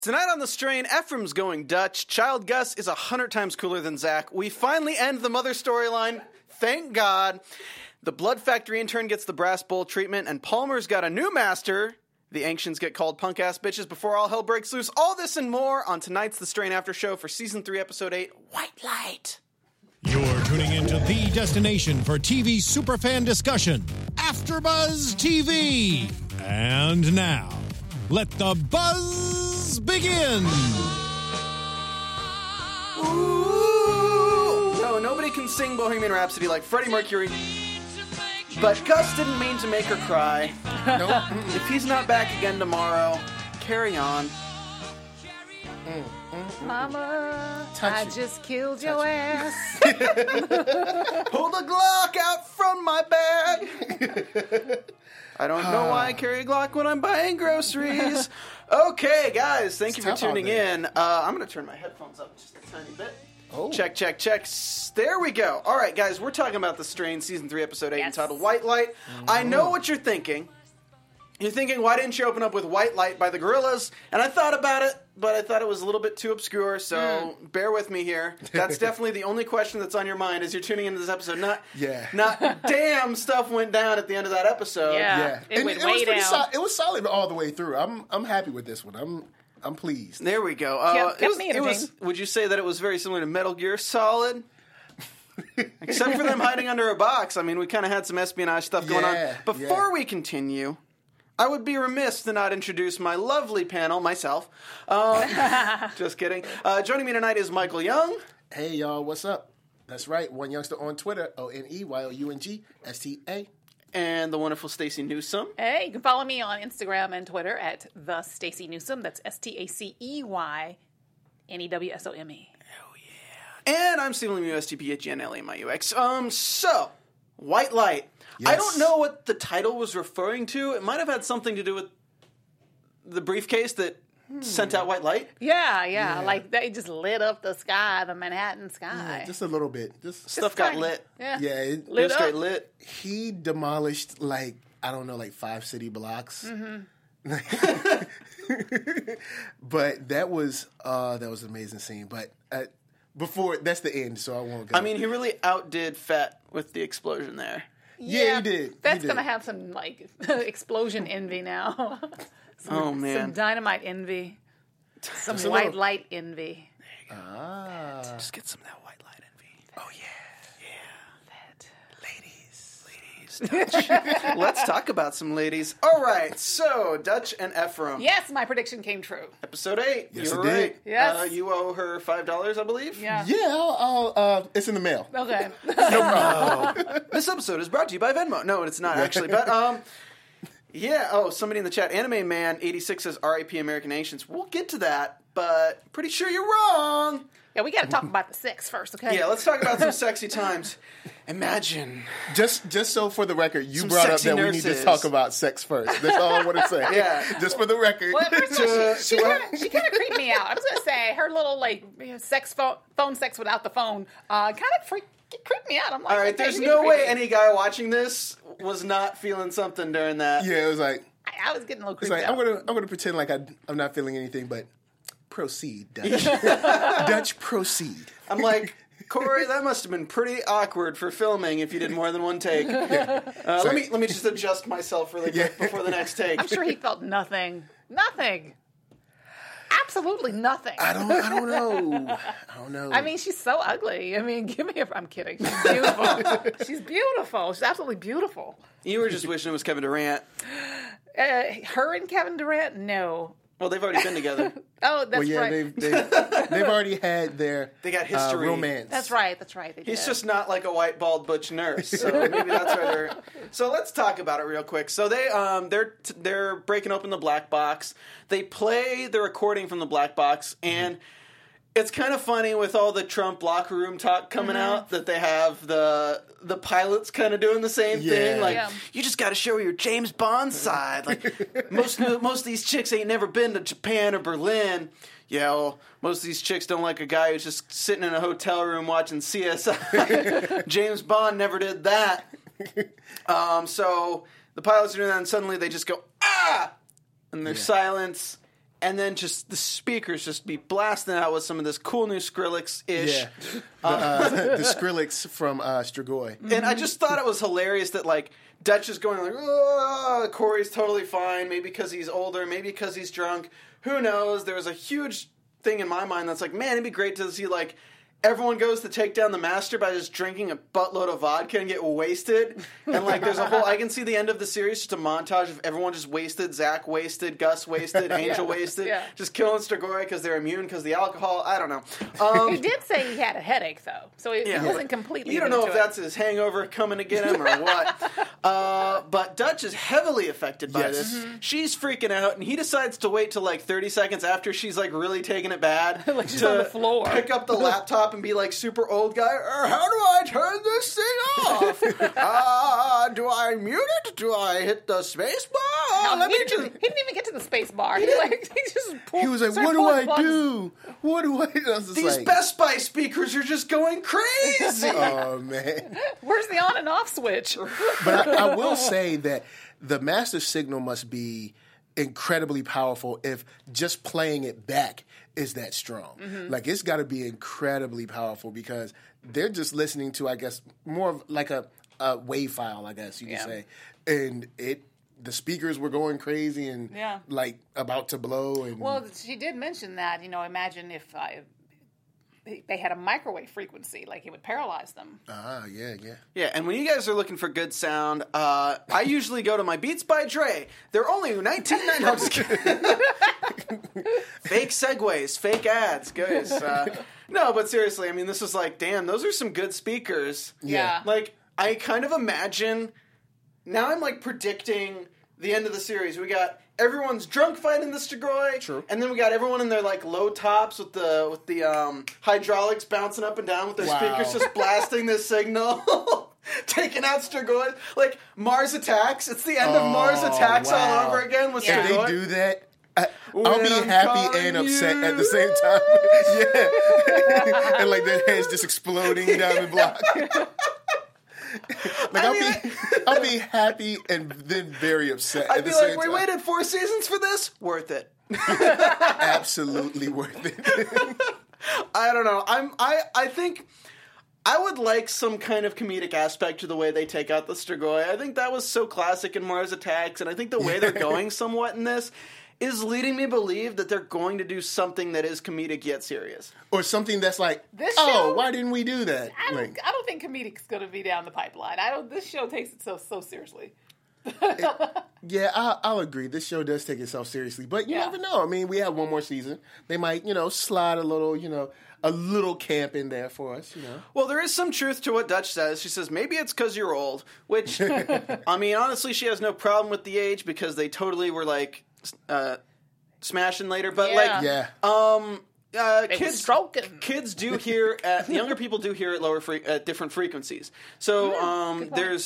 Tonight on The Strain, Ephraim's going Dutch. Child Gus is 100 times cooler than Zach. We finally end the mother storyline. Thank God. The Blood Factory intern gets the brass bowl treatment, and Palmer's got a new master. The Ancients get called punk-ass bitches before all hell breaks loose. All this and more on tonight's The Strain After Show for Season 3, Episode 8, White Light. You're tuning into the destination for TV superfan discussion, AfterBuzz TV. And now, let the buzz begin. Ooh. No, nobody can sing Bohemian Rhapsody like Freddie Mercury. But Gus didn't mean to make her cry. Nope. If he's not back again tomorrow, carry on. Mama, Touch I it. just killed your ass. Pull the Glock out from my bag. I don't know why I carry a Glock when I'm buying groceries. Okay, guys, thank you for tough out tuning there. in. I'm going to turn my headphones up just a tiny bit. Oh. Check. There we go. All right, guys, we're talking about The Strain, Season 3, Episode 8, Yes. entitled White Light. I know what you're thinking. You're thinking, why didn't you open up with White Light by the Gorillaz? And I thought about it, but I thought it was a little bit too obscure, so bear with me here. That's definitely the only question that's on your mind as you're tuning into this episode. Not damn, stuff went down at the end of that episode. Yeah. It went was way pretty down. it was solid all the way through. I'm happy with this one. I'm pleased. There we go. Kept me entertained. Would you say that it was very similar to Metal Gear Solid? Except for them hiding under a box. I mean, we kind of had some espionage stuff going on. Yeah, Before we continue, I would be remiss to not introduce my lovely panel, myself. Just kidding. Joining me tonight is Michael Young. Hey y'all, what's up? That's right. One Youngster on Twitter, ONEYOUNGSTA. And the wonderful Stacey Newsome. Hey, you can follow me on Instagram and Twitter at the Stacey Newsome. That's STACEYNEWSOME. And I'm Stephen USTPHNLAMIUX. So, White Light. I Yes. don't know what the title was referring to. It might have had something to do with the briefcase that sent out White Light. Yeah. Like they just lit up the sky, the Manhattan sky. Just a little bit. Just Stuff got tiny. lit. Yeah. it It Lit was straight up. lit. he demolished like 5 city blocks. But that was an amazing scene. But before that's the end, so I won't go. I mean, he really outdid Fett with the explosion there. Yeah, he did. That's He going to did. have some, explosion envy now. Some Man. dynamite envy. Some Just a white little- light envy. Just get some of that White Light envy. Oh yeah. Ladies. Let's talk about some ladies. All right, so Dutch and Ephraim. Yes, my prediction came true. Episode 8. Yes, You're it did. right. Yes. You owe her $5, I believe. Yeah. Yeah, I'll it's in the mail. Okay. This episode is brought to you by Venmo. No, it's not actually. But somebody in the chat, Anime Man 86 says R.I.P. American Ancients. We'll get to that, but pretty sure you're wrong. Yeah, we got to talk about the sex first, okay? Yeah, let's talk about some sexy times. Imagine. Just so for the record, you Some brought up sexy that we need nurses. to talk about sex first. That's all I want to say. Yeah. Just for the record. Well, first of all, she kind of creeped me out. I was going to say, her little, phone sex without the phone kind of creeped me out. I'm like, All right, okay, there's you're no way creepy. any guy watching this was not feeling something during that. Yeah, it was like I was getting a little it's creeped like out. I'm gonna pretend like I'm not feeling anything, but proceed, Dutch. Dutch, proceed. I'm like, Corey, that must have been pretty awkward for filming if you did more than one take. Let me just adjust myself really quick before the next take. I'm sure he felt nothing. Nothing. Absolutely nothing. I don't know. I mean, she's so ugly. I mean, give me a... I'm kidding. She's beautiful. She's beautiful. She's absolutely beautiful. You were just wishing it was Kevin Durant. Her and Kevin Durant? No. Well, they've already been together. Oh, that's Well, yeah, right. they've already had their They got history. romance. That's right. They He's did. just not like a white bald butch nurse, so maybe that's why they're. So let's talk about it real quick. So they're breaking open the black box. They play the recording from the black box, and it's kind of funny with all the Trump locker room talk coming out that they have the pilots kind of doing the same thing. Like, you just got to show your James Bond side. Like most of these chicks ain't never been to Japan or Berlin. Yeah, well, most of these chicks don't like a guy who's just sitting in a hotel room watching CSI. James Bond never did that. So the pilots are doing that, and suddenly they just go, ah! And there's silence. and then just the speakers just be blasting out with some of this cool new Skrillex-ish. Yeah. The Skrillex from Strigoi. And I just thought it was hilarious that, like, Dutch is going like, oh, Corey's totally fine, maybe because he's older, maybe because he's drunk. Who knows? There was a huge thing in my mind that's like, man, it'd be great to see, like, everyone goes to take down the master by just drinking a buttload of vodka and get wasted. And, like, there's a whole... I can see the end of the series, just a montage of everyone just wasted. Zach wasted, Gus wasted, Angel wasted. Yeah. Just killing Strigoi because they're immune because the alcohol. I don't know. He did say he had a headache, though. So he wasn't completely... You don't know if into that's his hangover coming to get him or what. But Dutch is heavily affected by this. Mm-hmm. She's freaking out, and he decides to wait till, like, 30 seconds after she's, like, really taking it bad. Like she's to on the floor. Pick up the laptop and be like super old guy. How do I turn this thing off? Do I mute it? Do I hit the space bar? No, he didn't even get to the space bar. He just pulled, He was like, started what do pulling I plugs. do? What do I do? I was just These like, Best Buy speakers are just going crazy. oh, man. Where's the on and off switch? But I will say that the master signal must be incredibly powerful if just playing it back is that strong. Like, it's got to be incredibly powerful because they're just listening to, I guess, more of like a wave file, I guess you could say. And the speakers were going crazy and like about to blow. And Well, she did mention that, imagine if they had a microwave frequency, like it would paralyze them. yeah. Yeah, and when you guys are looking for good sound, I usually go to my Beats by Dre. They're only $19.99. I'm just kidding. Fake segues, fake ads, guys. No, but seriously, I mean, this is like, damn, those are some good speakers. Yeah. Like, I kind of imagine, now I'm like predicting the end of the series. We got everyone's drunk fighting the Strigoi. True. And then we got everyone in their like low tops with the hydraulics bouncing up and down with their speakers just blasting this signal. Taking out Strigoi. Like, Mars Attacks. It's the end of Mars Attacks all over again with If Strigoi. they do that, I'll When be I'm happy and upset at the same time. Yeah. And like their heads just exploding down the block. Like, I'll be happy and then very upset I'd at be the like, same we time. waited 4 seasons for this? Worth it. Absolutely worth it. I don't know. I think I would like some kind of comedic aspect to the way they take out the Strigoi. I think that was so classic in Mars Attacks, and I think the way they're going somewhat in this is leading me to believe that they're going to do something that is comedic yet serious. Or something that's like, This oh, show- why didn't we do that? I Like, don't think comedic's going to be down the pipeline. This show takes it so seriously. yeah, I'll agree. This show does take itself seriously, but you never know. I mean, we have one more season. They might, slide a little camp in there for us, Well, there is some truth to what Dutch says. She says, maybe it's because you're old, which, I mean, honestly, she has no problem with the age because they totally were, like, smashing later. But, Kids stroking. Kids do hear younger people do hear at different frequencies. So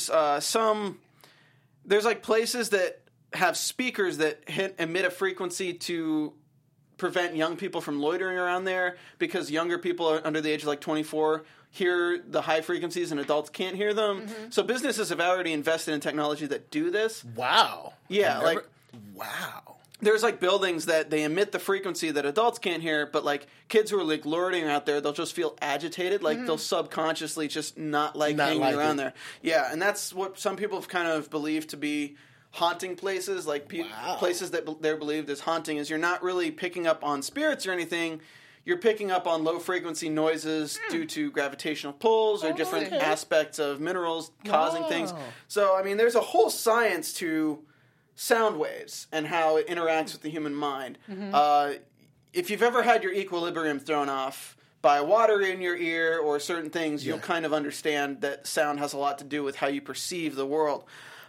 there's like places that have speakers that emit a frequency to prevent young people from loitering around there because younger people are under the age of like 24 hear the high frequencies and adults can't hear them. Mm-hmm. So businesses have already invested in technology that do this. wow. Yeah, Wow. there's like buildings that they emit the frequency that adults can't hear, but like kids who are like loitering out there, they'll just feel agitated, like they'll subconsciously just not hanging around there. Yeah, and that's what some people have kind of believed to be haunting places, like places that they're believed as haunting, is you're not really picking up on spirits or anything. You're picking up on low frequency noises due to gravitational pulls or different aspects of minerals causing things. So, I mean, there's a whole science to sound waves and how it interacts with the human mind. If you've ever had your equilibrium thrown off by water in your ear or certain things, you'll kind of understand that sound has a lot to do with how you perceive the world.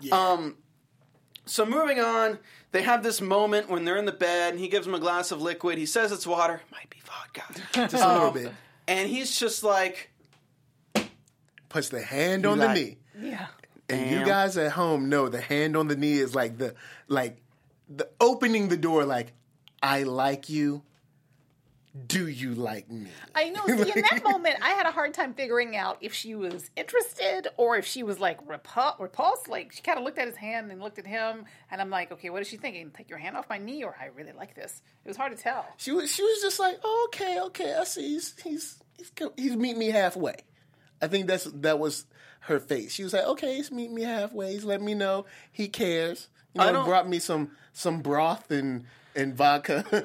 So moving on, they have this moment when they're in the bed, and he gives him a glass of liquid. He says it's water. Might be vodka. Just a little bit. And he's just like... Puts the hand on the knee. Yeah. And you guys at home know the hand on the knee is like the opening the door, like, I like you. do you like me? I know. See, in that moment, I had a hard time figuring out if she was interested or if she was like repulsed. Like she kind of looked at his hand and looked at him, and I'm like, okay, what is she thinking? Take your hand off my knee, or I really like this. It was hard to tell. She was just like, oh, okay, I see. He's meeting me halfway. I think that was her face. She was like, okay, he's meeting me halfway. He's letting me know he cares. Brought me some broth and vodka.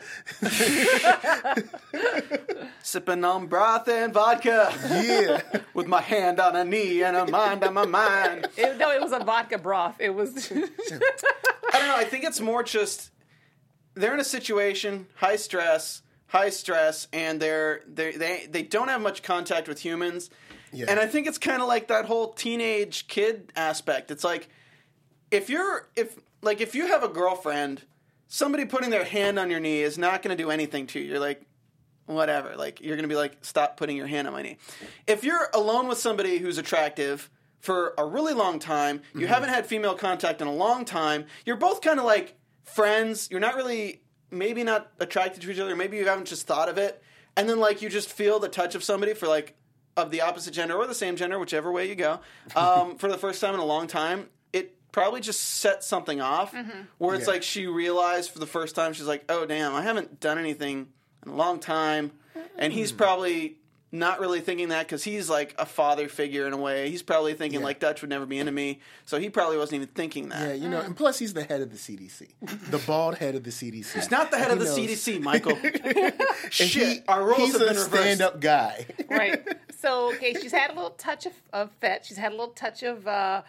Sipping on broth and vodka. Yeah. With my hand on a knee and a mind on my mind. It was a vodka broth. It was... I don't know. I think it's more just they're in a situation, high stress, and they don't have much contact with humans. Yeah. And I think it's kind of like that whole teenage kid aspect. It's like if you have a girlfriend, somebody putting their hand on your knee is not going to do anything to you. You're like, whatever. Like, you're going to be like, stop putting your hand on my knee. If you're alone with somebody who's attractive for a really long time, you haven't had female contact in a long time, you're both kind of like friends. You're not really, maybe not attracted to each other. Maybe you haven't just thought of it. And then, like, you just feel the touch of somebody for, like, of the opposite gender or the same gender, whichever way you go, for the first time in a long time. Probably just set something off where it's like she realized for the first time, she's like, oh, damn, I haven't done anything in a long time. And he's probably not really thinking that because he's like a father figure in a way. He's probably thinking like Dutch would never be into me. So he probably wasn't even thinking that. Yeah, and plus he's the head of the CDC. The bald head of the CDC. He's not the head of the CDC, Michael. Shit, our roles he's have been a reversed. stand-up guy. Right. So, okay, she's had a little touch of Fett. She's had a little touch of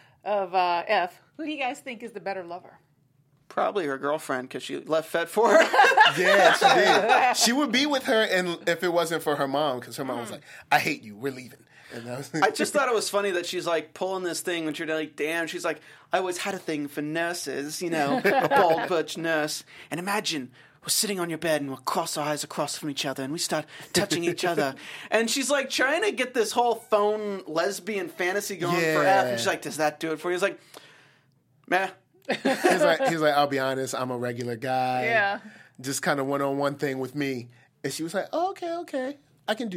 F. Who do you guys think is the better lover? Probably her girlfriend, because she left Fett for her. Yeah, she did. She would be with her and if it wasn't for her mom, because her mom was like, I hate you, we're leaving. And that was I just thought it was funny that she's like pulling this thing when you're like, damn, she's like, I always had a thing for nurses, a bald butch nurse. And imagine, we're sitting on your bed and we'll cross our eyes across from each other and we start touching each other. And she's like trying to get this whole phone lesbian fantasy going for F. And she's like, does that do it for you? He's like, meh. he's like, I'll be honest, I'm a regular guy. Yeah. Just kind of one-on-one thing with me. And she was like, oh, okay. I can do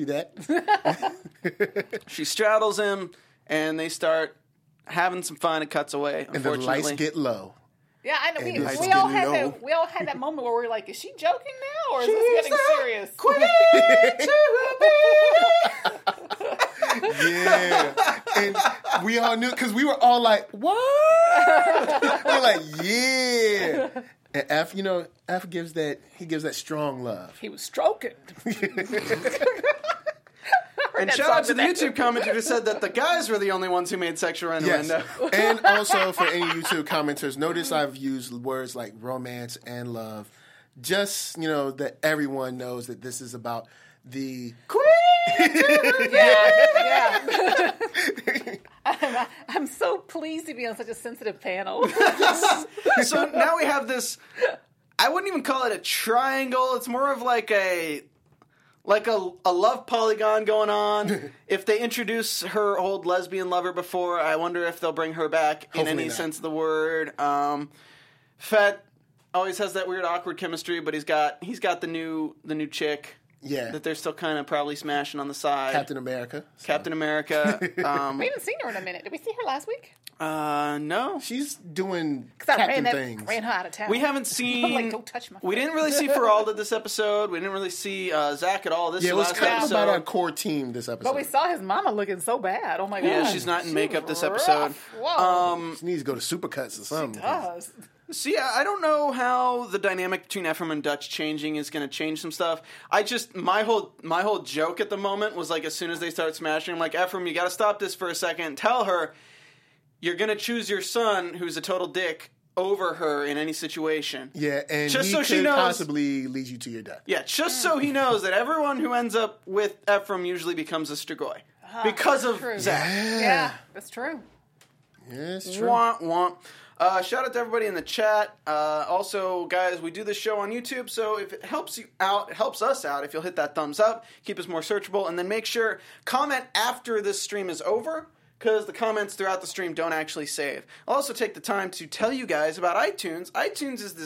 that. She straddles him and they start having some fun. It cuts away, and the lights get low. Yeah, I know. And We all had that moment where we were like, is she joking now or is this getting serious? Yeah. And we all knew, because we were all like, what? We're like, yeah. And F gives that strong love. He was stroking. And shout out to the YouTube commenter who said that the guys were the only ones who made sexual innuendo. Yes. And also for any YouTube commenters, notice I've used words like romance and love. Just, that everyone knows that this is about the Yeah. I'm so pleased to be on such a sensitive panel. So now we have this, I wouldn't even call it a triangle. It's more of like a love polygon going on. If they introduce her old lesbian lover before, I wonder if they'll bring her back in any sense of the word. Fett always has that weird awkward chemistry, but he's got the new chick. Yeah. That they're still kind of probably smashing on the side. Captain America. Captain America. We haven't seen her in a minute. Did we see her last week? No. She's doing captain things. Ran her out of town. We haven't seen. I'm like, don't touch my We didn't really see Feralda this episode. We didn't really see Zach at all this it was last kind episode. of about our core team this episode. But we saw his mama looking so bad. Oh my god. Yeah, she's not in makeup this episode. Whoa. She needs to go to Supercuts or something. She does. So yeah, I don't know how the dynamic between Ephraim and Dutch changing is going to change some stuff. My whole joke at the moment was like, as soon as they start smashing, I'm like, Ephraim, you got to stop this for a second. Tell her you're going to choose your son, who's a total dick, over her in any situation. Yeah, and just he so could she knows, possibly lead you to your death. Yeah, just so he knows that everyone who ends up with Ephraim usually becomes a Strigoi. Because of true. Zach. Yeah, that's true. Yeah, it's true. Wah, wah. Shout out to everybody in the chat. Also, guys, we do this show on YouTube, so if it helps you out, it helps us out if you'll hit that thumbs up, keep us more searchable, and then make sure, comment after this stream is over, because the comments throughout the stream don't actually save. I'll also take the time to tell you guys about iTunes. iTunes is this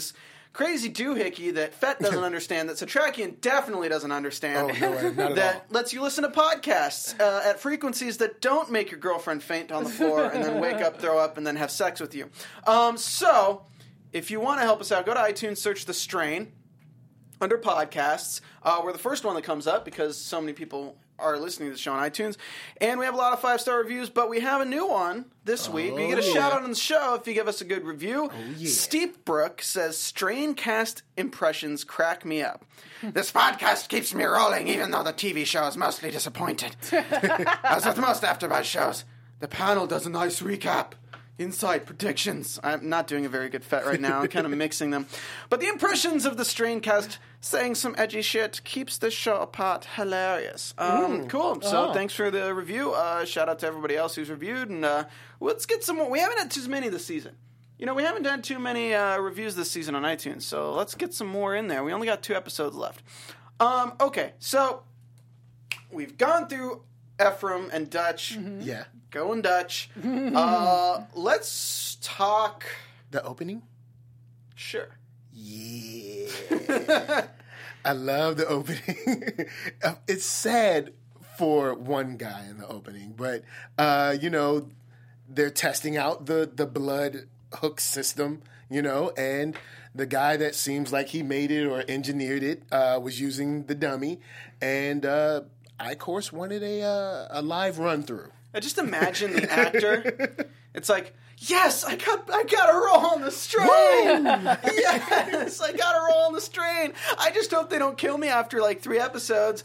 crazy doohickey that Fett doesn't understand, that Satrakian definitely doesn't understand. Oh, no, not at that all. lets you listen to podcasts at frequencies that don't make your girlfriend faint on the floor and then wake up, throw up, and then have sex with you. So, if you want to help us out, go to iTunes, search The Strain under podcasts. We're the first one that comes up because so many people are listening to the show on iTunes. And we have a lot of 5-star reviews, but we have a new one this week. You get a shout out on the show if you give us a good review. Steve Brook says, Straincast impressions crack me up. This podcast keeps me rolling, even though the TV show is mostly disappointed. As with most AfterBuzz shows, the panel does a nice recap. Inside predictions. I'm not doing a very good Fett right now. I'm kind of mixing them. But the impressions of the Straincast saying some edgy shit keeps this show apart hilarious. Cool. So thanks for the review. Shout out to everybody else who's reviewed. And let's get some more. We haven't had too many this season. You know, we haven't done too many reviews this season on iTunes. So let's get some more in there. We only got 2 episodes left. Okay, so we've gone through Ephraim and Dutch. Yeah. Going Dutch. Let's talk. The opening? Sure. Yeah. I love the opening. It's sad for one guy in the opening, but, they're testing out the blood hook system, and the guy that seems like he made it or engineered it was using the dummy, and I-Course wanted a live run-through. I just imagine the actor. It's like, yes, I got a roll on the strain. Yes, I got a roll on the strain. I just hope they don't kill me after like 3 episodes.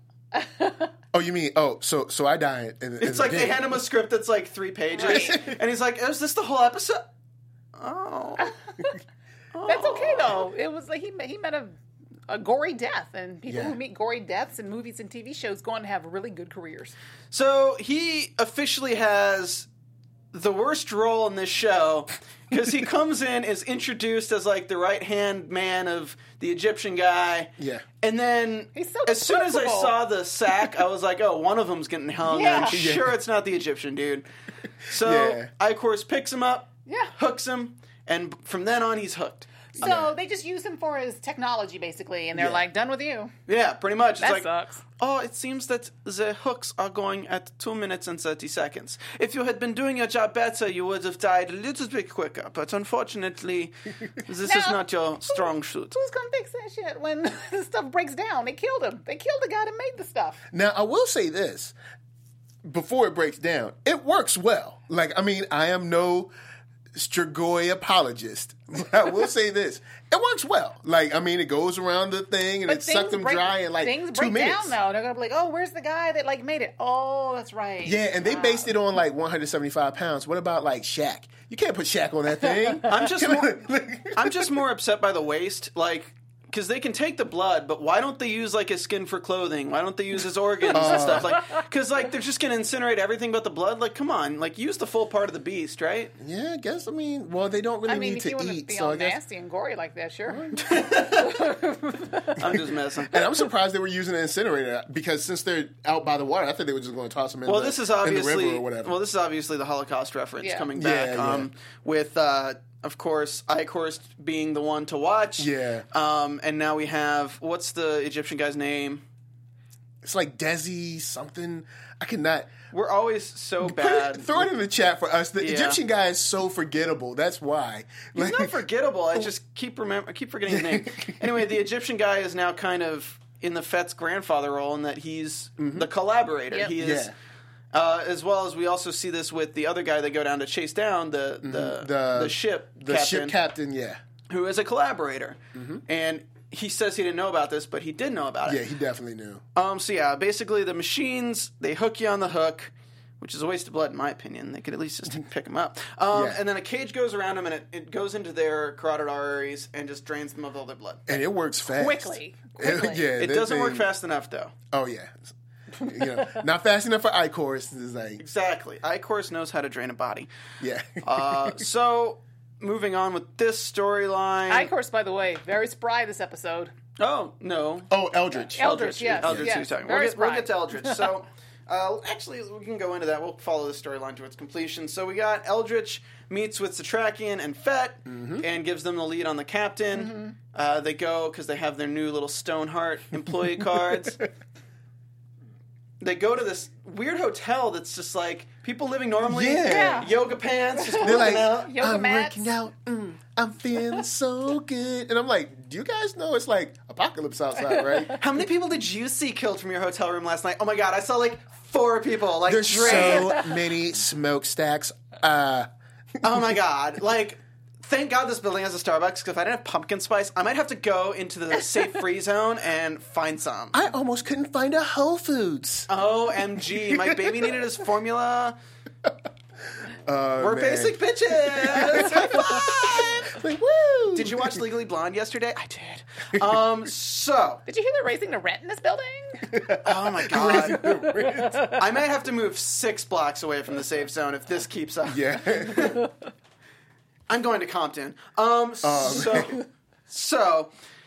Oh, you mean, so I die in It's like they hand him a script that's like 3 pages, and he's like, is this the whole episode? Oh. That's okay though. It was like he met a gory death, and people who meet gory deaths in movies and TV shows go on to have really good careers. So he officially has the worst role in this show because he comes in, is introduced as like the right-hand man of the Egyptian guy. Yeah. And then He's so as soon as I disposable. saw the sack, I was like, oh, one of them's getting hung. Yeah. I'm sure it's not the Egyptian dude. So Yeah. I-Course picks him up, Yeah. hooks him, and from then on he's hooked. So they just use him for his technology, basically, and they're like, done with you. Yeah, pretty much. It's That like, sucks. oh, it seems that the hooks are going at 2 minutes and 30 seconds. If you had been doing your job better, you would have died a little bit quicker. But unfortunately, this is not your strong suit. Who's going to fix that shit when the stuff breaks down? They killed him. They killed the guy that made the stuff. Now, I will say this. Before it breaks down, it works well. Like, I mean, I am no Strigoi apologist. But I will say this. It works well. Like, I mean, it goes around the thing and it sucked them dry in like 2 minutes. Things break down, though. They're going to be like, oh, where's the guy that, like, made it? Oh, that's right. Yeah, and they based it on like 175 pounds. What about like Shaq? You can't put Shaq on that thing. I'm just more upset by the waste. Like, because they can take the blood, but why don't they use like his skin for clothing? Why don't they use his organs and stuff? Like, because like they're just gonna incinerate everything but the blood. Like, come on, like use the full part of the beast, right? Yeah, I guess. I mean, well, they don't really need if you to want to eat, be so all I guess. nasty and gory like that, sure. I'm just messing. And I'm surprised they were using an incinerator because since they're out by the water, I thought they were just going to toss them in, Well, the, this is in the obviously river or whatever. well, this is obviously the Holocaust reference Yeah. coming back. Yeah. With of course, I-Course being the one to watch. Yeah. And now we have what's the Egyptian guy's name? It's like Desi something. I cannot. We're always so bad. Throw it in the chat for us. The Yeah. Egyptian guy is so forgettable. That's why. He's not forgettable. I just keep forgetting his name. Anyway, the Egyptian guy is now kind of in the Fett's grandfather role in that he's the collaborator. Yep. He is, as well as we also see this with the other guy they go down to chase down the ship the captain, ship captain. Yeah, who is a collaborator, and he says he didn't know about this, but he did know about it. yeah, he definitely knew. So yeah, basically the machines, they hook you on the hook, which is a waste of blood in my opinion. They could at least just pick them up. And then a cage goes around them and it goes into their carotid arteries and just drains them of all their blood. And it works fast. Quickly. It doesn't work fast enough though. Oh yeah, not fast enough for I-Course. It's like Exactly. I-Course knows how to drain a body. yeah. So moving on with this storyline. I-Course, by the way, very spry this episode. Oh, no. Oh, Eldritch. Eldritch, yes. Eldritch, yes. he's talking. Very We'll spry. get to Eldritch. So Actually, we can go into that. We'll follow the storyline to its completion. So we got Eldritch meets with Satrakian and Fett and gives them the lead on the captain. They go because they have their new little Stoneheart employee cards. They go to this weird hotel that's just like people living normally. Yeah. Yoga pants. Just They're like, out. Yoga I'm mats. working out. I'm feeling so good. And I'm like, do you guys know it's like apocalypse outside, right? How many people did you see killed from your hotel room last night? Oh my god, I saw like 4 people. Like There's drained. so many smokestacks. Oh my god. Like, thank God this building has a Starbucks, because if I didn't have pumpkin spice, I might have to go into the safe free zone and find some. I almost couldn't find a Whole Foods. OMG. My baby needed his formula. We're man. basic bitches. High five. Like, woo! Did you watch Legally Blonde yesterday? I did. So. Did you hear they're raising the rent in this building? Oh my god. I might have to move 6 blocks away from the safe zone if this keeps up. Yeah. I'm going to Compton. So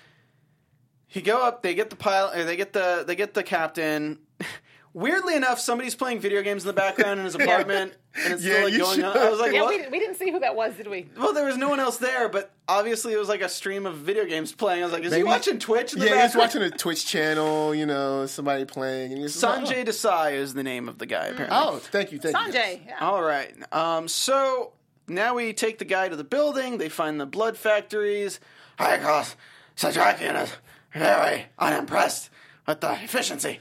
you go up. They get the pilot. Or they get the captain. Weirdly enough, somebody's playing video games in the background in his apartment, and it's still like you going should. on. I was like, Yeah, what? we didn't see who that was, did we? Well, there was no one else there, but obviously it was like a stream of video games playing. I was like, is he Maybe- watching Twitch in the Yeah, he's background? watching a Twitch channel, somebody playing. And he's like, Sanjay Desai is the name of the guy, apparently. Oh, thank you. Sanjay. Yeah. All right. So now we take the guy to the building. They find the blood factories. Hi, Cross. Satrakian is very unimpressed with the efficiency.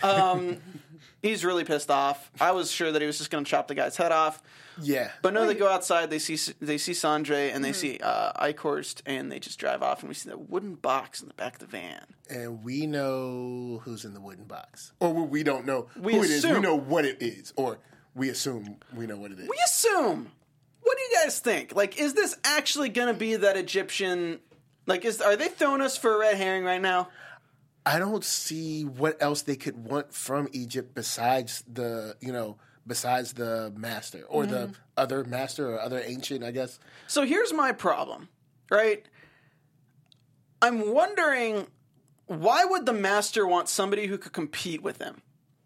He's really pissed off. I was sure that he was just going to chop the guy's head off. Yeah. But no, they go outside. They see Sanjay and they see Eichhorst, and they just drive off. And we see that wooden box in the back of the van. And we know who's in the wooden box. Or we don't know We who it is. We assume. know what it is. Or we assume we know what it is. We assume. What do you guys think? Like, is this actually going to be that Egyptian? Like, are they throwing us for a red herring right now? I don't see what else they could want from Egypt besides the master or the other master or other ancient, I guess. So here's my problem, right? I'm wondering, why would the master want somebody who could compete with him?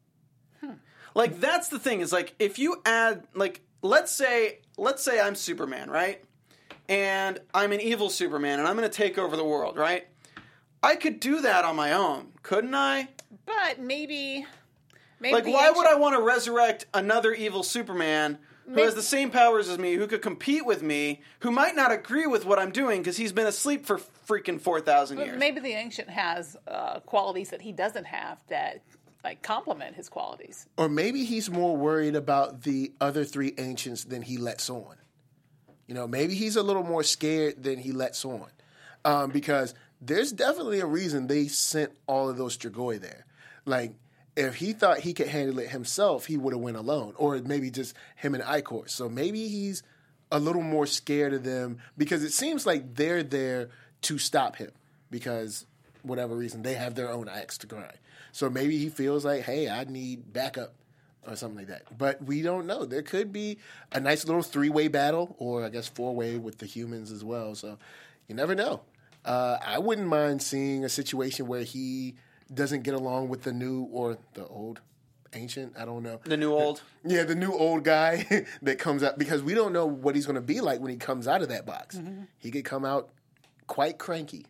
Like, that's the thing, is like, if you add, like, let's say I'm Superman, right? And I'm an evil Superman, and I'm going to take over the world, right? I could do that on my own, couldn't I? But maybe Like, why would I want to resurrect another evil Superman who has the same powers as me, who could compete with me, who might not agree with what I'm doing because he's been asleep for freaking 4,000 years? Maybe the ancient has qualities that he doesn't have that like complement his qualities. Or maybe he's more worried about the other 3 ancients than he lets on. Maybe he's a little more scared than he lets on. Because there's definitely a reason they sent all of those Strigoi there. Like, if he thought he could handle it himself, he would have went alone. Or maybe just him and Eichhorst. So maybe he's a little more scared of them because it seems like they're there to stop him. Because, whatever reason, they have their own axe to grind. So maybe he feels like, hey, I need backup or something like that. But we don't know. There could be a nice little 3-way battle, or I guess 4-way with the humans as well. So you never know. I wouldn't mind seeing a situation where he doesn't get along with the new or the old ancient. I don't know. The new old? Yeah, the new old guy that comes out, because we don't know what he's going to be like when he comes out of that box. Mm-hmm. He could come out quite cranky,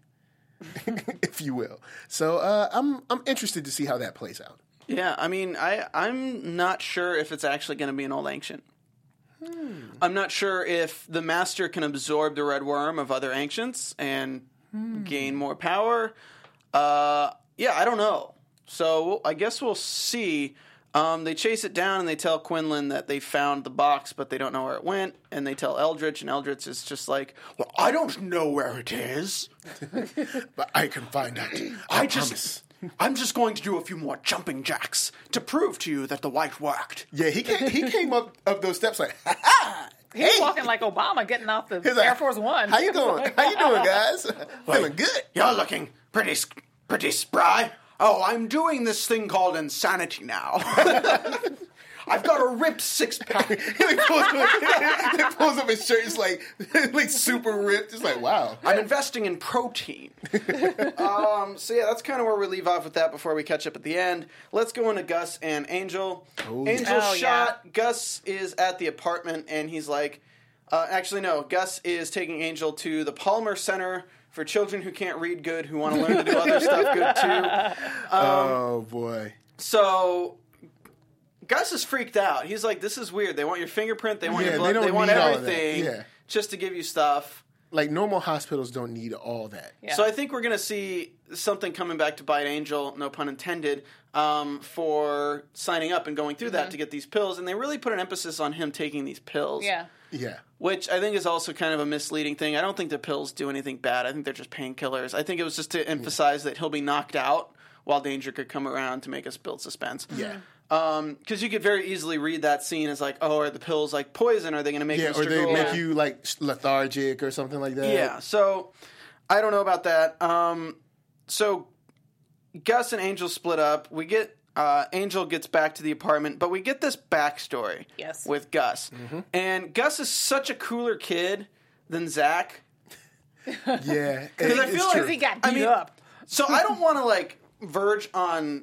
if you will. So I'm interested to see how that plays out. Yeah, I mean, I'm not sure if it's actually going to be an old ancient. I'm not sure if the master can absorb the red worm of other ancients and gain more power. Yeah, I don't know. So I guess we'll see. They chase it down and they tell Quinlan that they found the box, but they don't know where it went. And they tell Eldritch, and Eldritch is just like, well, I don't know where it is. But I can find out. I promise. I'm just going to do a few more jumping jacks to prove to you that the white worked. Yeah, he came up those steps like, ha ha! He's walking like Obama getting off the He's like, Air Force One. How you doing? How you doing, guys? Feeling good. You're looking pretty spry. Oh, I'm doing this thing called insanity now. I've got a ripped 6-pack. He pulls up his shirt. It's like super ripped. It's like, wow. I'm investing in protein. So yeah, that's kind of where we leave off with that before we catch up at the end. Let's go into Gus and Angel. Angel's shot. Yeah. Gus is at the apartment, and he's like, actually, no. Gus is taking Angel to the Palmer Center for children who can't read good, who want to learn to do other stuff good too. Oh boy. So Gus is freaked out. He's like, "This is weird. They want your fingerprint. They want your blood. They want everything just to give you stuff." Like, normal hospitals don't need all that. Yeah. So I think we're going to see something coming back to bite Angel, no pun intended, for signing up and going through that to get these pills. And they really put an emphasis on him taking these pills. Yeah. Yeah. Which I think is also kind of a misleading thing. I don't think the pills do anything bad. I think they're just painkillers. I think it was just to emphasize that he'll be knocked out while danger could come around to make us build suspense. Yeah. Because you could very easily read that scene as like, oh, are the pills like poison? Are they going to make or they make you like lethargic or something like that? Yeah. So I don't know about that. So Gus and Angel split up. We get Angel gets back to the apartment, but we get this backstory with Gus, and Gus is such a cooler kid than Zach. Yeah, because I feel like he got beat up. So I don't want to like verge on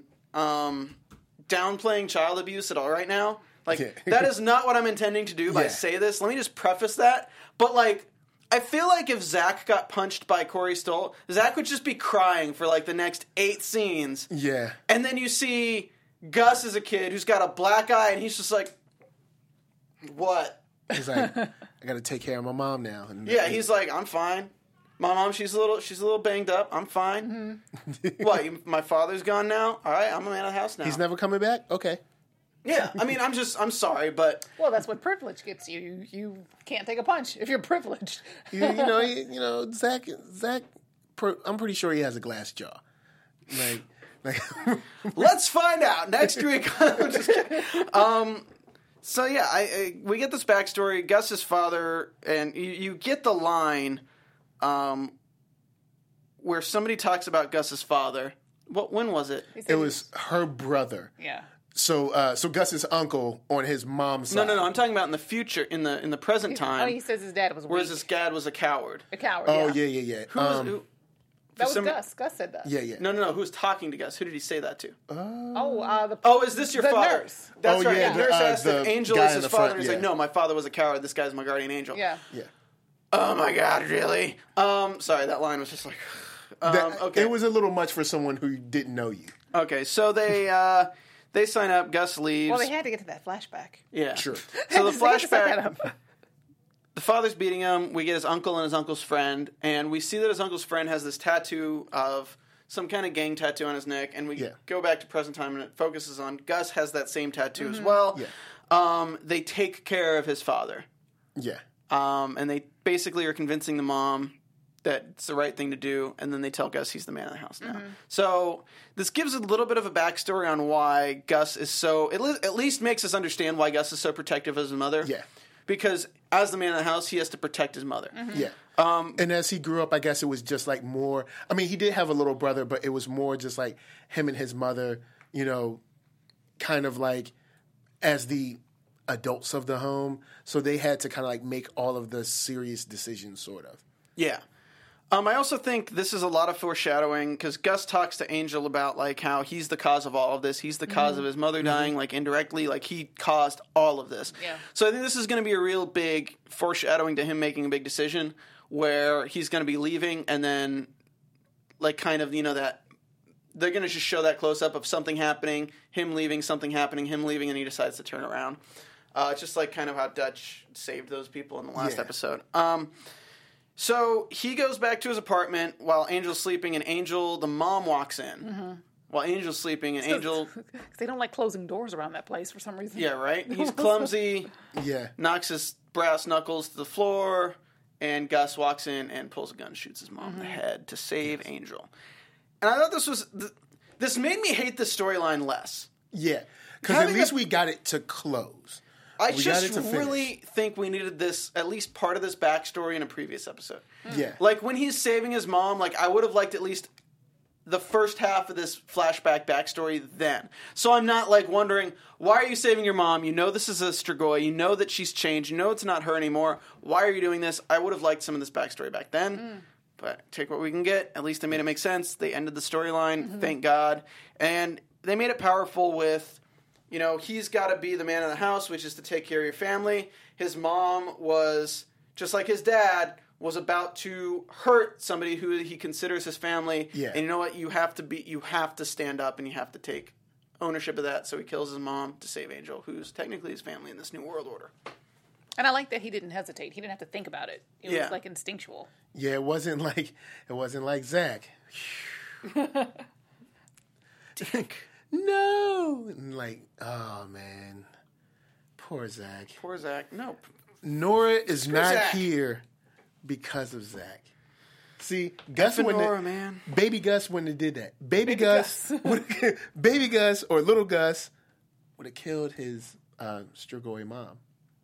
downplaying child abuse at all right now. Like, that is not what I'm intending to do by say this. Let me just preface that. But, like, I feel like if Zach got punched by Corey Stoll, Zach would just be crying for, like, the next 8 scenes. Yeah. And then you see Gus as a kid who's got a black eye, and he's just like, what? He's like, I got to take care of my mom now. And he's like, I'm fine. My mom, she's a little banged up. I'm fine. What? My father's gone now. All right, I'm a man of the house now. He's never coming back. Okay. Yeah, I mean, I'm sorry, but well, that's what privilege gets you. You can't take a punch if you're privileged. you know, Zach. I'm pretty sure he has a glass jaw. Like, let's find out next week. So yeah, we get this backstory. Gus's father, and you get the line. Where somebody talks about Gus's father. When was it? It was her brother. Yeah. So Gus's uncle on his mom's side. No. I'm talking about in the future, in the present time. Oh, he says his dad was weak. Whereas his dad was a coward. A coward. Oh yeah. Who? That was Gus. Gus said that. Yeah. No. Who was talking to Gus? Who did he say that to? Is this your father? Nurse. That's right. Yeah, the nurse asked if Angel is his father. He's yeah. like, no, my father was a coward. This guy's my guardian angel. Yeah. Oh my God, really? Sorry, that line was just like, okay. It was a little much for someone who didn't know you. Okay, so they sign up. Gus leaves. Well, they had to get to that flashback. Yeah, sure. So the flashback. The father's beating him. We get his uncle and his uncle's friend, and we see that his uncle's friend has this tattoo of some kind of gang tattoo on his neck. And we go back to present time, and it focuses on Gus has that same tattoo as well. Yeah. They take care of his father. Yeah. And they basically are convincing the mom that it's the right thing to do, and then they tell Gus he's the man of the house now. So this gives a little bit of a backstory on why Gus is so... At least makes us understand why Gus is so protective of his mother. Yeah. Because as the man of the house, he has to protect his mother. Yeah. And as he grew up, I guess it was just like more... I mean, he did have a little brother, but it was more just like him and his mother, kind of like as the adults of the home. So they had to kind of like make all of the serious decisions, sort of. Yeah. I also think this is a lot of foreshadowing because Gus talks to Angel about like how he's the cause of all of this. He's the cause of his mother dying, like indirectly, like he caused all of this. Yeah. So I think this is going to be a real big foreshadowing to him making a big decision where he's going to be leaving and then like kind of, that they're going to just show that close up of something happening, him leaving, something happening, him leaving, and he decides to turn around. Just like kind of how Dutch saved those people in the last episode. So he goes back to his apartment while Angel's sleeping, and Angel, the mom, walks in. While Angel's sleeping, and Angel... They don't like closing doors around that place for some reason. Yeah, right? He's clumsy. Yeah. Knocks his brass knuckles to the floor, and Gus walks in and pulls a gun and shoots his mom in the head to save Angel. And I thought this was... This made me hate the storyline less. Yeah. Because at least we got it to close. I just really think we needed this, at least part of this backstory in a previous episode. Yeah. Like, when he's saving his mom, like, I would have liked at least the first half of this flashback backstory then. So I'm not like wondering, why are you saving your mom? You know this is a Strigoi. You know that she's changed. You know it's not her anymore. Why are you doing this? I would have liked some of this backstory back then. But take what we can get. At least they made it make sense. They ended the storyline. Thank God. And they made it powerful with, you know, he's got to be the man of the house, which is to take care of your family. His mom was, just like his dad, was about to hurt somebody who he considers his family. Yeah. And you know what? You have to stand up and you have to take ownership of that. So he kills his mom to save Angel, who's technically his family in this new world order. And I like that he didn't hesitate. He didn't have to think about it. It was like instinctual. Yeah, it wasn't like Zach. Dick. No. And like, oh man. Poor Zach. Poor Zach. Nope. Nora is not Zach. here because of Zach. See, Gus wouldn't Nora, have, man. Baby Gus wouldn't have did that. Baby Gus Baby Gus or little Gus would have killed his Strigoi mom.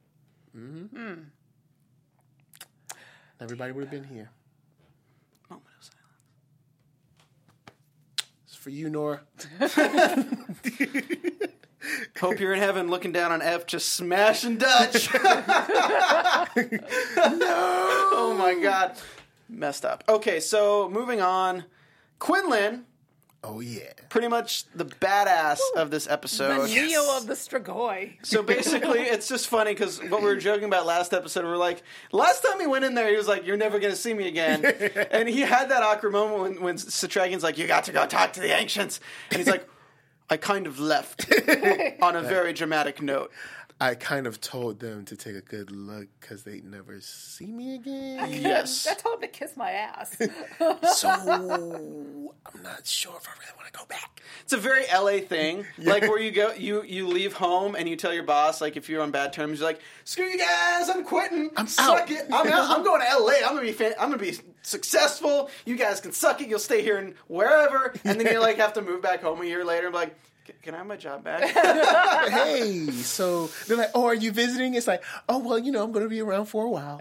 Everybody would have been here. Moment of silence. It's for you, Nora. Hope you're in heaven looking down on F just smashing Dutch. No. Oh my God. Messed up. Okay, so moving on. Quinlan, Oh yeah. pretty much the badass of this The episode. Neo of the Strigoi. So basically, it's just funny because what we were joking about last episode, we were like, last time he went in there, he was like, you're never going to see me again. And he had that awkward moment when Satragian's like, you got to go talk to the Ancients. And he's like, I kind of left on a very dramatic note. I kind of told them to take a good look because they'd never see me again. Yes. I told him to kiss my ass. So I'm not sure if I really want to go back. It's a very LA thing, like where you go, you leave home and you tell your boss, like if you're on bad terms, you're like, "Screw you guys, I'm quitting. I'm suck out. it. I'm out. I'm going to LA. I'm gonna be successful. You guys can suck it. You'll stay here and wherever." And then you like have to move back home a year later and be like, "Can I have my job back?" Hey, so they're like, "Oh, are you visiting?" It's like, "Oh, well, you know, I'm going to be around for a while."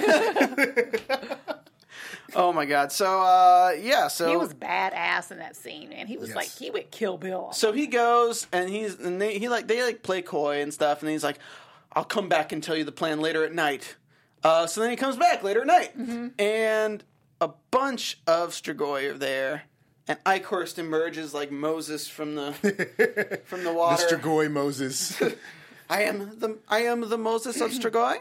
Oh my God. So so He was badass in that scene, man. He was Yes. like, he would kill Bill. So he goes and they play coy and stuff, and he's like, "I'll come back and tell you the plan later at night." So then he comes back later at night, and a bunch of Strigoi are there, and Eichhorst emerges like Moses from the water. Mr. Goy Moses. I am the Moses of Strigoi.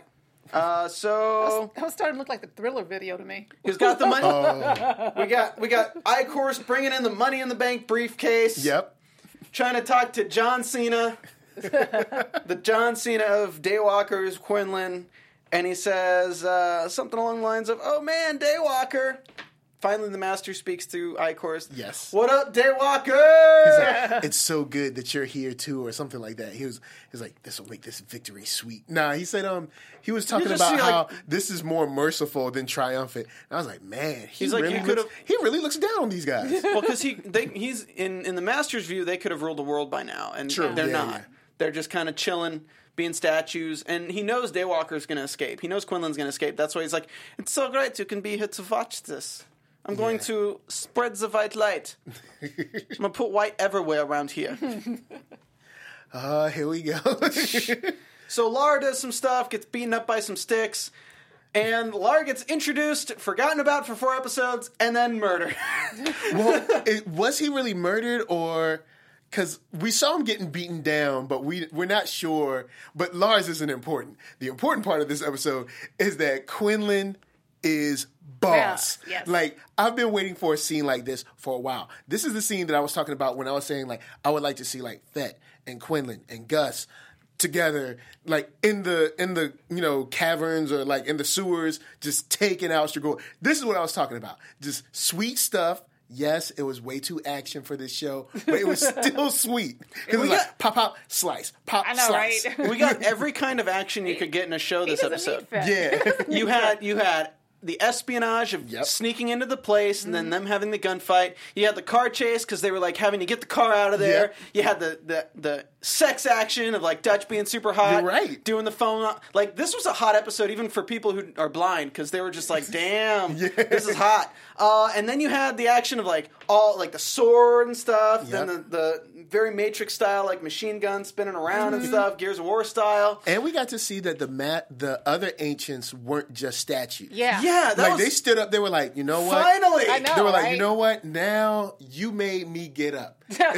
So That was starting to look like the Thriller video to me. he's got the money. We got Eichhorst bringing in the Money in the Bank briefcase. Yep. Trying to talk to John Cena, the John Cena of Daywalker's Quinlan, and he says something along the lines of, "Oh man, Daywalker." Finally, the Master speaks through Eichhorst. Yes. What up, Daywalker? He's like, "It's so good that you're here too," or something like that. He was like, "This will make this victory sweet." Nah, he said he was talking just about see, how like- this is more merciful than triumphant. And I was like, man, He's like, you could've- he really looks down on these guys. Well, because he's in the Master's view, they could have ruled the world by now, and True. they're Yeah, not. yeah. They're just kind of chilling, being statues, and he knows Daywalker's going to escape. He knows Quinlan's going to escape. That's why he's like, "It's so great you can be here to watch this. I'm going to spread the white light. I'm going to put white everywhere around here." Here we go. So Lar does some stuff, gets beaten up by some sticks, and Lar gets introduced, forgotten about for 4 episodes, and then murdered. Well, was he really murdered, or because we saw him getting beaten down, but we're not sure. But Lars isn't important. The important part of this episode is that Quinlan is boss. Yeah, yes. Like, I've been waiting for a scene like this for a while. This is the scene that I was talking about when I was saying, like, I would like to see, like, Thet and Quinlan and Gus together, like, in the caverns or, like, in the sewers, just taking out Strigoi. This is what I was talking about. Just sweet stuff. Yes, it was way too action for this show, but it was still sweet. Because it was like, pop, pop, slice, pop, I know, slice. right? We got every kind of action you could get in a show this He doesn't episode. need fat. Yeah. You had the espionage of Yep. sneaking into the place and then them having the gunfight. You had the car chase because they were like having to get the car out of there. Yep. You had the sex action of like Dutch being super hot, You're right. doing the phone. Like this was a hot episode even for people who are blind because they were just like, damn, this is hot. And then you had the action of like all like the sword and stuff. Yep. Then the very Matrix style like machine guns spinning around and stuff, Gears of War style. And we got to see that the other ancients weren't just statues. Yeah. Yeah, that Like was they stood up, they were like, you know what? finally. I know. They were like, right? you know what? Now you made me get up. It's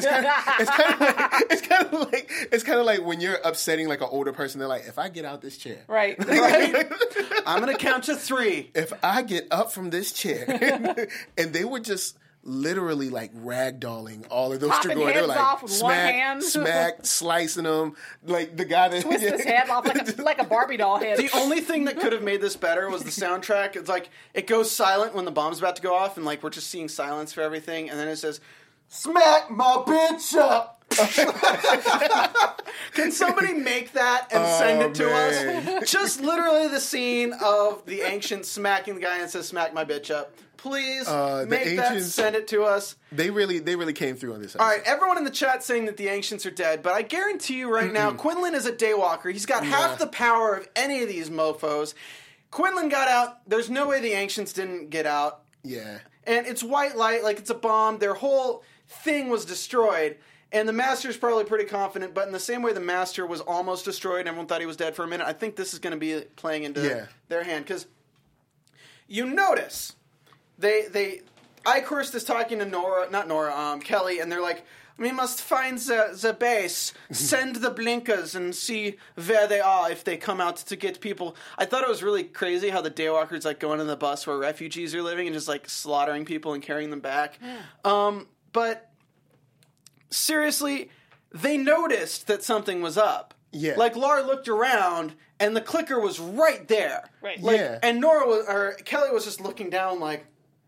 kind of like when you're upsetting like an older person. They're like, if I get out this chair, Right. Right? I'm gonna count to 3. if I get up from this chair, and they were just literally like ragdolling all of those Popping Strigoi. They were heads like off with one smack, hand. smack, slicing them. Like the guy that Twist his head off like a Barbie doll head. The only thing that could have made this better was the soundtrack. It's like it goes silent when the bomb's about to go off, and like we're just seeing silence for everything, and then it says, "Smack my bitch up." Can somebody make that and send it to man. us? Just literally the scene of the ancient smacking the guy and says, "Smack my bitch up." Please make that, ancients- send it to us. They really came through on this episode. All right, everyone in the chat saying that the Ancients are dead, but I guarantee you right now, Quinlan is a Daywalker. He's got half the power of any of these mofos. Quinlan got out. There's no way the Ancients didn't get out. Yeah. And it's white light, like it's a bomb. Their whole thing was destroyed. And the Master's probably pretty confident, but in the same way the Master was almost destroyed and everyone thought he was dead for a minute, I think this is going to be playing into their hand. Because you notice... Eichhorst is talking to Kelly, and they're like, we must find the base, send the blinkers, and see where they are if they come out to get people. I thought it was really crazy how the Daywalkers like going in the bus where refugees are living and just like slaughtering people and carrying them back. But seriously, they noticed that something was up. Yeah. Like Lar looked around and the clicker was right there. Right. Like, Yeah. and Kelly was just looking down like.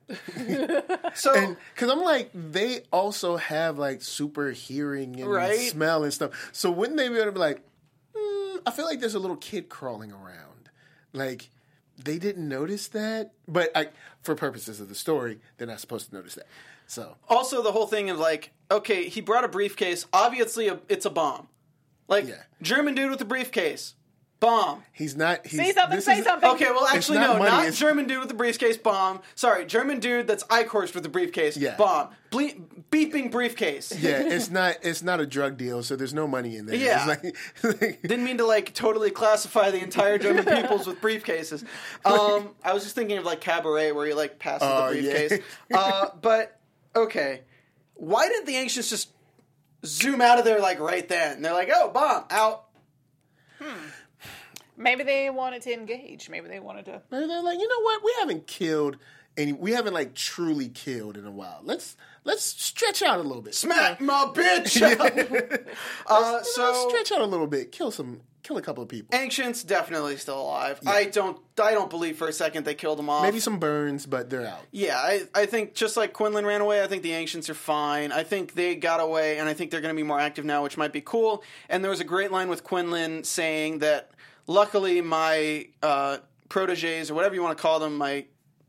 So Because I'm like, they also have like super hearing and Right. smell and stuff. So wouldn't they be able to be like, I feel like there's a little kid crawling around. Like, they didn't notice that. But for purposes of the story, they're not supposed to notice that. So, also the whole thing of like, okay, he brought a briefcase. Obviously, it's a bomb. Like Yeah. German dude with a briefcase, bomb. he's not. Say something, this say is- something. Okay, well, actually, not no, money, not it's- German dude with a briefcase, bomb. Sorry, German dude that's Eichhorst with a briefcase, Yeah. bomb. Beeping briefcase. Yeah, it's not a drug deal, so there's no money in there. Yeah. It's like, Didn't mean to like totally classify the entire German peoples with briefcases. I was just thinking of like Cabaret where he like passes the Oh, briefcase. But okay, why didn't the Ancients just zoom out of there like right then? They're like, oh, bomb out. Maybe they wanted to engage. Maybe they wanted to. Maybe they're like, you know what? We haven't like truly killed in a while. Let's stretch out a little bit. Smack my bitch. Let's So stretch out a little bit. Kill a couple of people. Ancients definitely still alive. I don't believe for a second they killed them off. Maybe some burns, but they're out. Yeah, I think just like Quinlan ran away, I think the Ancients are fine. I think they got away, and I think they're going to be more active now, which might be cool. And there was a great line with Quinlan saying that, luckily, my proteges, or whatever you want to call them, my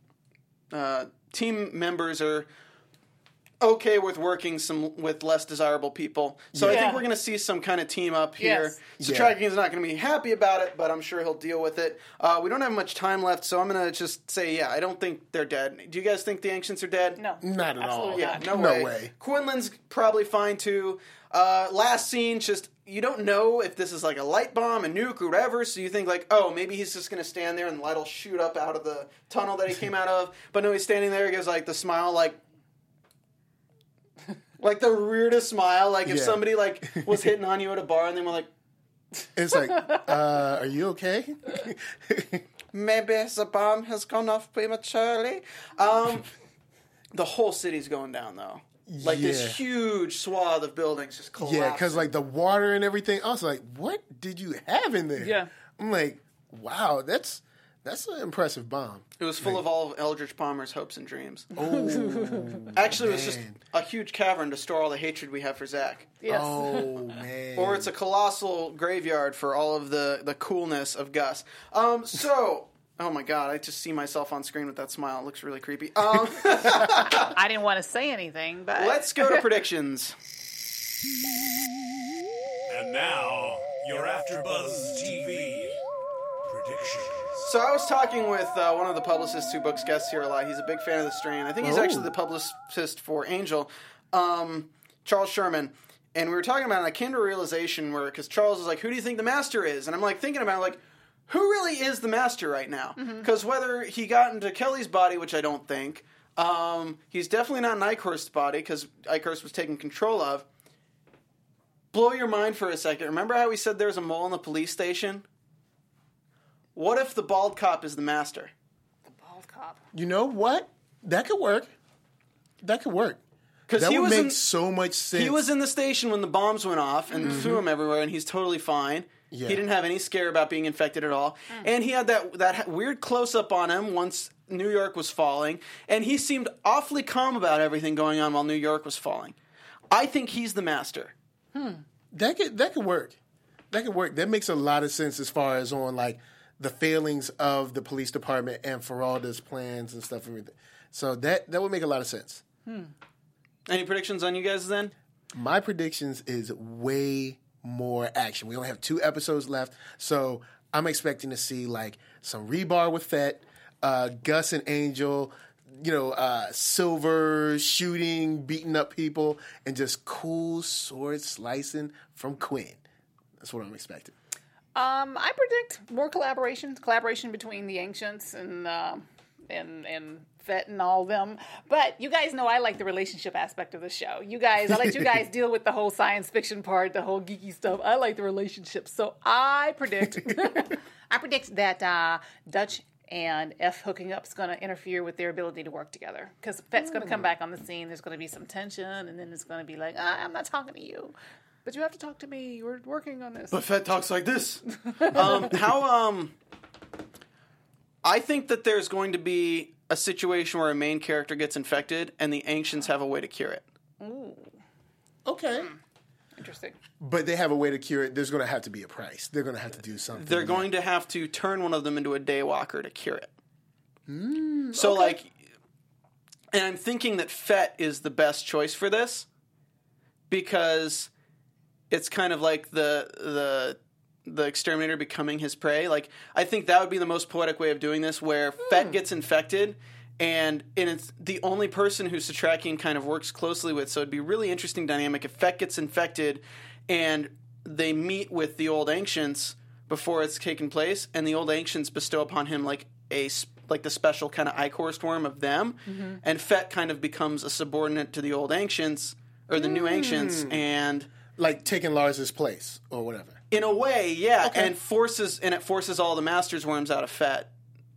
team members are okay with working with less desirable people. So I think Yeah. we're going to see some kind of team up here. Yes. Satraki is not going to be happy about it, but I'm sure he'll deal with it. We don't have much time left, so I'm going to just say, yeah, I don't think they're dead. Do you guys think the Ancients are dead? No. Not at all. Absolutely Yeah, not. no way. Quinlan's probably fine too. Last scene, just you don't know if this is like a light bomb, a nuke, or whatever. So you think like, oh, maybe he's just gonna stand there and the light will shoot up out of the tunnel that he came out of. But no, he's standing there. He gives like the smile, like the weirdest smile. Like if Yeah. somebody like was hitting on you at a bar and they were like, It's like, are you okay? maybe the bomb has gone off prematurely. The whole city's going down though. Like Yeah. this huge swath of buildings just collapsing. Yeah, because like the water and everything. I was like, what did you have in there? Yeah. I'm like, wow, that's an impressive bomb. It was full of all of Eldritch Palmer's hopes and dreams. Oh, Actually, it was just man. a huge cavern to store all the hatred we have for Zack. Yes. Oh man. Or it's a colossal graveyard for all of the coolness of Gus. So, Oh my god, I just see myself on screen with that smile. It looks really creepy. I didn't want to say anything, but Let's go to predictions. And now, your AfterBuzz TV predictions. So I was talking with one of the publicists who books guests here a lot. He's a big fan of The Strain. I think he's actually the publicist for Angel, Charles Sherman. And we were talking about it, and I came to a realization where, because Charles was like, who do you think the Master is? And I'm like thinking about it, like, who really is the Master right now? Because whether he got into Kelly's body, which I don't think, he's definitely not in Eichhorst's body, because Eichhorst was taken control of. Blow your mind for a second. Remember how we said there's a mole in the police station? What if the bald cop is the Master? the bald cop. You know what? That could work. That could work. Because That he would was make so much sense. He was in the station when the bombs went off and threw him everywhere, and he's totally fine. Yeah. He didn't have any scare about being infected at all. And he had that weird close-up on him once New York was falling, and he seemed awfully calm about everything going on while New York was falling. I think he's the Master. That could work. That could work. That makes a lot of sense as far as on like the failings of the police department and Feralda's plans and stuff. Everything. So that would make a lot of sense. Any predictions on you guys then? My predictions is way more action. We only have 2 episodes left, so I'm expecting to see like some rebar with Fett, Gus and Angel, Silver shooting, beating up people, and just cool sword slicing from Quinn. That's what I'm expecting. I predict more collaboration between the Ancients and Fett and all them. But you guys know I like the relationship aspect of the show. I let you guys deal with the whole science fiction part, the whole geeky stuff. I like the relationships. So I predict that Dutch and F hooking up is going to interfere with their ability to work together. Because Fett's going to come back on the scene. There's going to be some tension, and then it's going to be like, I'm not talking to you. But you have to talk to me. We're working on this. But Fett talks like this. I think that there's going to be a situation where a main character gets infected and the Ancients have a way to cure it. Ooh, Okay. interesting. But they have a way to cure it. There's going to have to be a price. They're going to have to do something. They're going to have to turn one of them into a Daywalker to cure it. So, and I'm thinking that Fett is the best choice for this because it's kind of like the exterminator becoming his prey. Like, I think that would be the most poetic way of doing this, where Fett gets infected, and it's the only person who Satrakian kind of works closely with. So it'd be a really interesting dynamic if Fett gets infected, and they meet with the old Ancients before it's taken place, and the old Ancients bestow upon him like the special kind of Eichhorst worm of them, and Fett kind of becomes a subordinate to the old Ancients or the new Ancients, and like taking Lars's place or whatever. in a way, yeah, and it forces all the Master's worms out of Fett.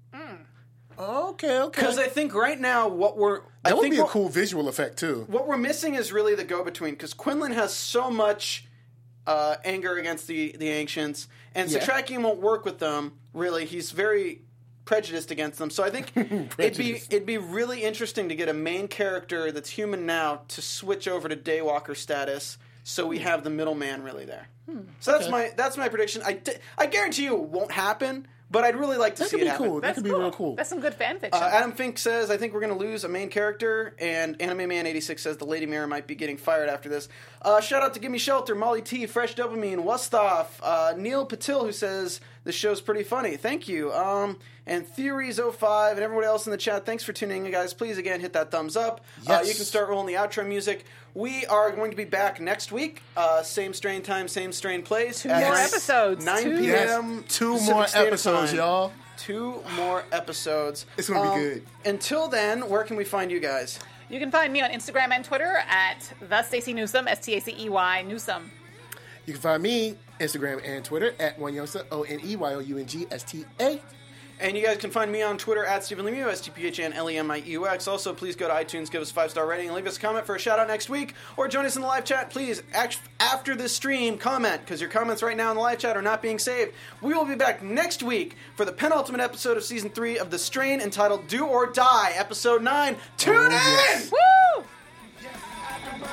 Okay. Because I think right now That would be a cool visual effect too. What we're missing is really the go-between, because Quinlan has so much anger against the Ancients, and Satrakian won't work with them, really. He's very prejudiced against them. So I think it'd be really interesting to get a main character that's human now to switch over to Daywalker status, so we have the middleman really there. So that's my prediction. I guarantee you it won't happen, but I'd really like to see it happen. Cool. That could be real cool. That's some good fan fiction. Adam Fink says, I think we're going to lose a main character, and Anime Man 86 says the Lady Mirror might be getting fired after this. Shout out to Gimme Shelter, Molly T, Fresh Dopamine, Wustoff, Neil Patil, who says the show's pretty funny. Thank you. And Theories05 and everybody else in the chat, thanks for tuning in, guys. Please, again, hit that thumbs up. Yes. You can start rolling the outro music. We are going to be back next week. Same strain time, same strain place. 2 more episodes. 9 p.m. Yes. 2 Pacific more Standard episodes, Time. y'all. 2 more episodes. It's going to be good. Until then, where can we find you guys? You can find me on Instagram and Twitter at the Stacey Newsome, STACEY Newsome. You can find me Instagram and Twitter at OneYoungsta, ONEYOUNGSTA. And you guys can find me on Twitter at Stephen Lemieux, STPHNLEMIUX. Also, please go to iTunes, give us a 5-star rating, and leave us a comment for a shout-out next week. Or join us in the live chat. Please, after this stream, comment, because your comments right now in the live chat are not being saved. We will be back next week for the penultimate episode of Season 3 of The Strain, entitled Do or Die, Episode 9. Tune in! Woo!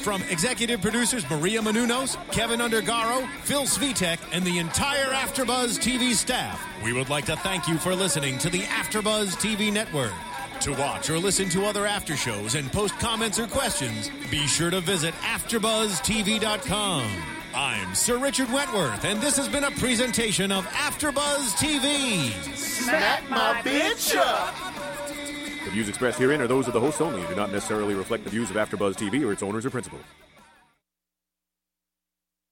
From executive producers Maria Menounos, Kevin Undergaro, Phil Svitek, and the entire AfterBuzz TV staff, we would like to thank you for listening to the AfterBuzz TV network. To watch or listen to other after shows and post comments or questions, be sure to visit AfterBuzzTV.com. I'm Sir Richard Wentworth, and this has been a presentation of AfterBuzz TV. Smack my bitch up! The views expressed herein are those of the hosts only and do not necessarily reflect the views of AfterBuzz TV or its owners or principals.